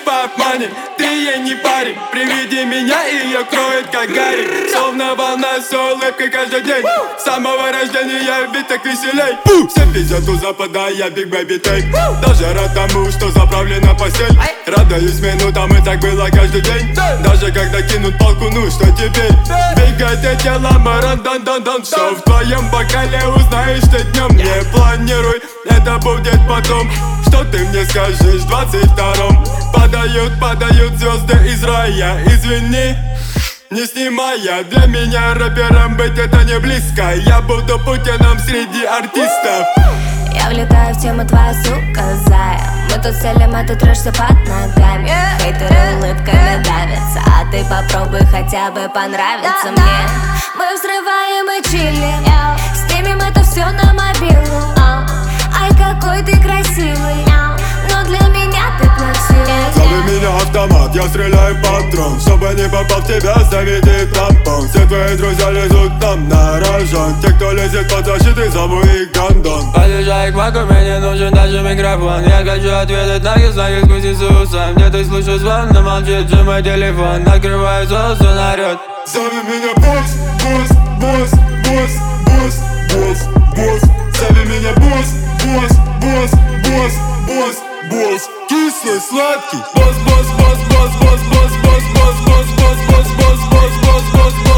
пап money, ты ей не парень. Приведи меня, и ее кроет как Гарри. Словно волна с улыбкой каждый день. С самого рождения я ведь так веселей. Все пиздят у запада, я big baby take. Даже рад тому, что заправлена постель. Радуюсь минутам, и так было каждый день. Даже когда кинут палку, ну что теперь? Двигай ты телом, ран-дан-дан-дан. Что в твоем бокале узнаешь ты днем. Не планируй, это будет потом. Что ты мне скажешь в 22-м? Падают звезды из рая. Извини, не снимая. Для меня рэпером быть это не близко. Я буду Путиным среди артистов. Я влетаю в тему, твоя сука зая. Мы тут селим, а ты трешься под ногами. Хейтеры улыбками давятся, а ты попробуй хотя бы понравиться мне. Мы взрываем и чилим, снимем это все на мобилу. Ай, какой ты красивый, но для меня ты плаксивый. Зови меня автомат, я стреляю патрон. Чтобы не попал в тебя, заведи тампон. Все твои друзья лезут нам на рожон. Те, кто лезет под защитой, зову их гандон. Подъезжай к маку, мне не нужен даже микрофон. Я хочу ответить на знаки сквозь Иисуса. Где ты слышишь звон, но молчит же мой телефон. Открываю соус, он орёт. Зови меня босс, босс, босс, босс, босс, босс, босс. Зови меня босс, босс, босс, босс, босс, босс. Кислый, сладкий. Босс, босс, босс, босс, босс, босс, босс, босс, босс, босс, босс, босс, босс, босс, босс.